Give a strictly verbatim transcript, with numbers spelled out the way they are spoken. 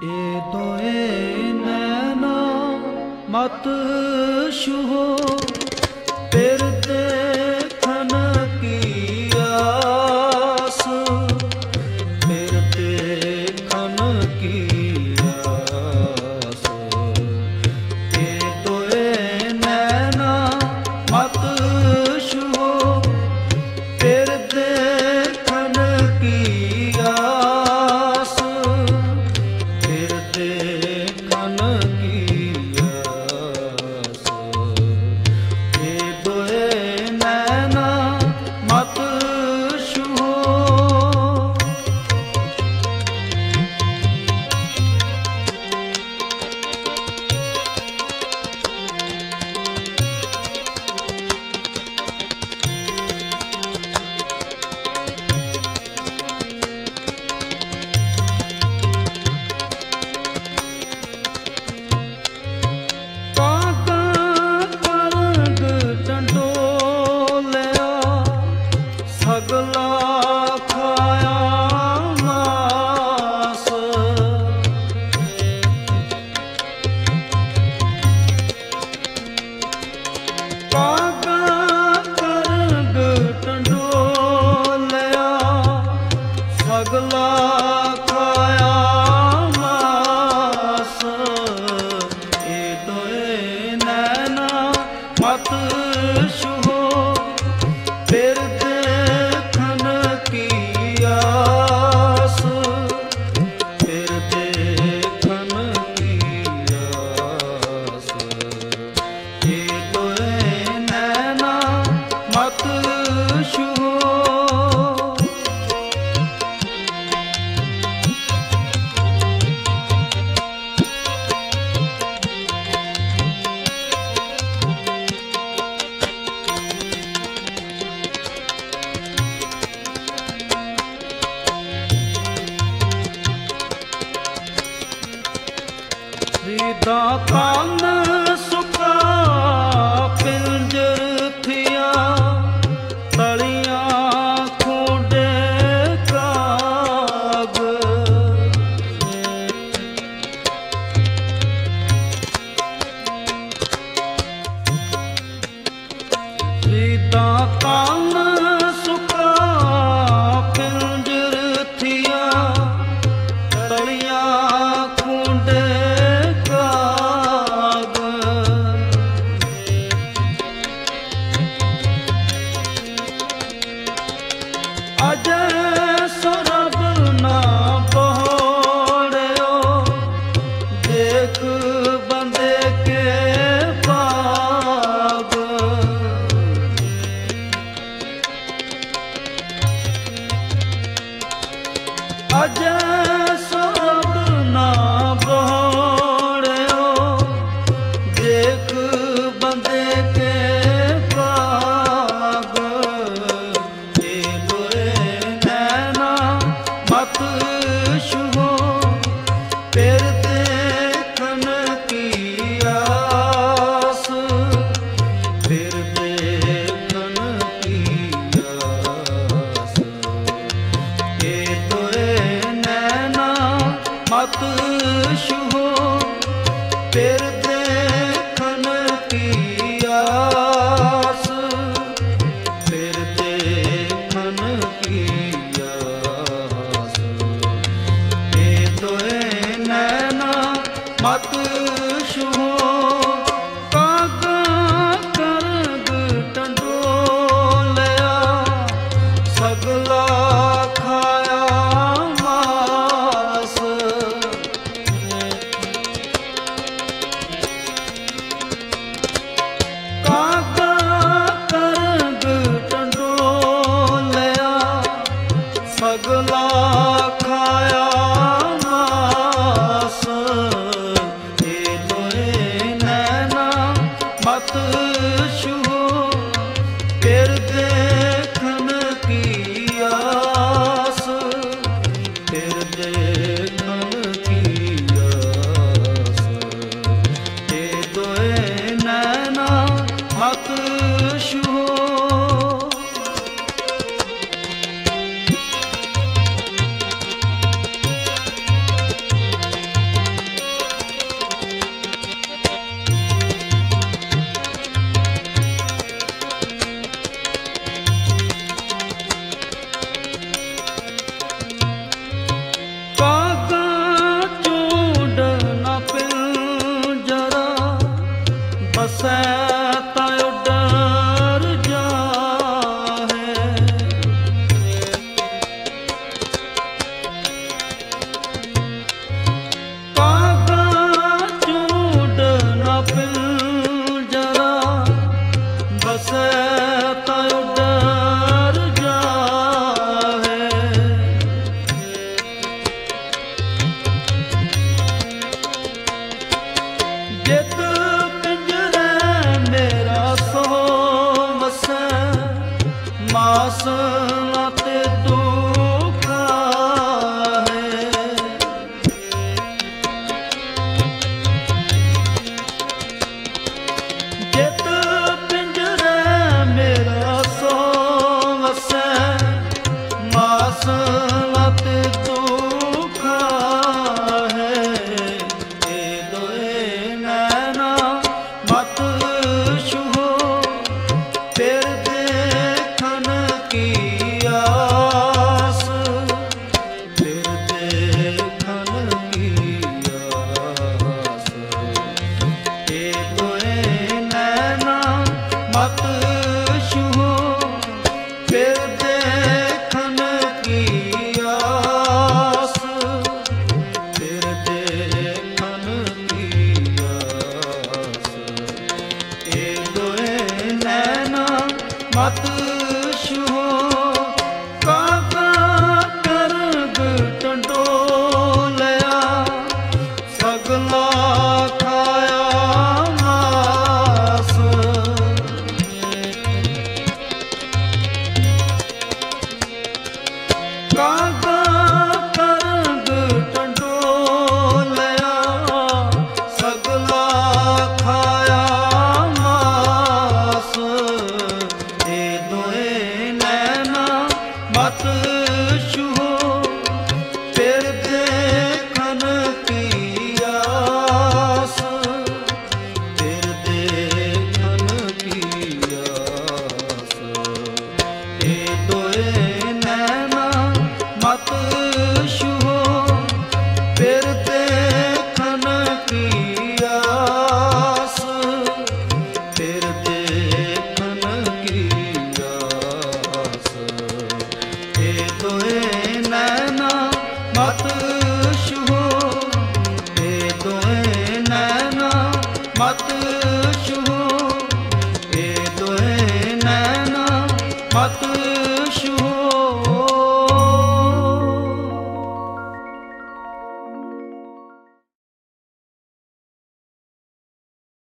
ए दोए नैना मत छुहो फिर देखन की आस, फिर देखन की आस। ए दोए नैना मत छुहो फिर देखन की आस, फिर देखन की आस। ए दोए नैना मत छुहो। सगला खाया मास, कागा करग टंडोलिया सगला खाया मास। ए दोए नैना मत छुहो फिर देखन की आस, फिर देखन की आस। ए दोए नैना मत छुहो। दातान सुखा पिंजर थिया तलियां खूंडे काग। दातान सुखा पिंजर थिया तलियां खूंडे अजय सरब ना बहोड़ो देख बंदे के पाग। अजय सरब ना बहोड़ो देख बंदे के पाग। मत छुहो फिर देखन की आस, फिर देखन की आस। ए दोए नैना मत छुहो फिर देखन की आस, फिर देखन की आस। मत छुहो कागा करग टंडोलिया सगला खाया मास। कागा करग टंडोलिया सगला खाया मास। लते दुखा है। जित पिंजरे मेरा सो वसै मास लते दुखा है। ए दोए नैना मत छुहो फिर देखन की आस, फिर देखन की आस। ए दोए नैना मत छुहो फिर देखन की आस, फिर देखन की आस। ए दोए नैना मत छुहो काका करग टंडोलिया सगला खाया मास। काका करग टंडोलिया सगला खाया मास। ए दोए नैना मत छुहो फिर देखन की आस, फिर देखन की आस। ए दोए नैना मत छुहो फिर देखन की आस, फिर देखन की आस। ए दोए नैना मत छुहो, ए दोए नैना मत छुहो, ए दोए नैना मत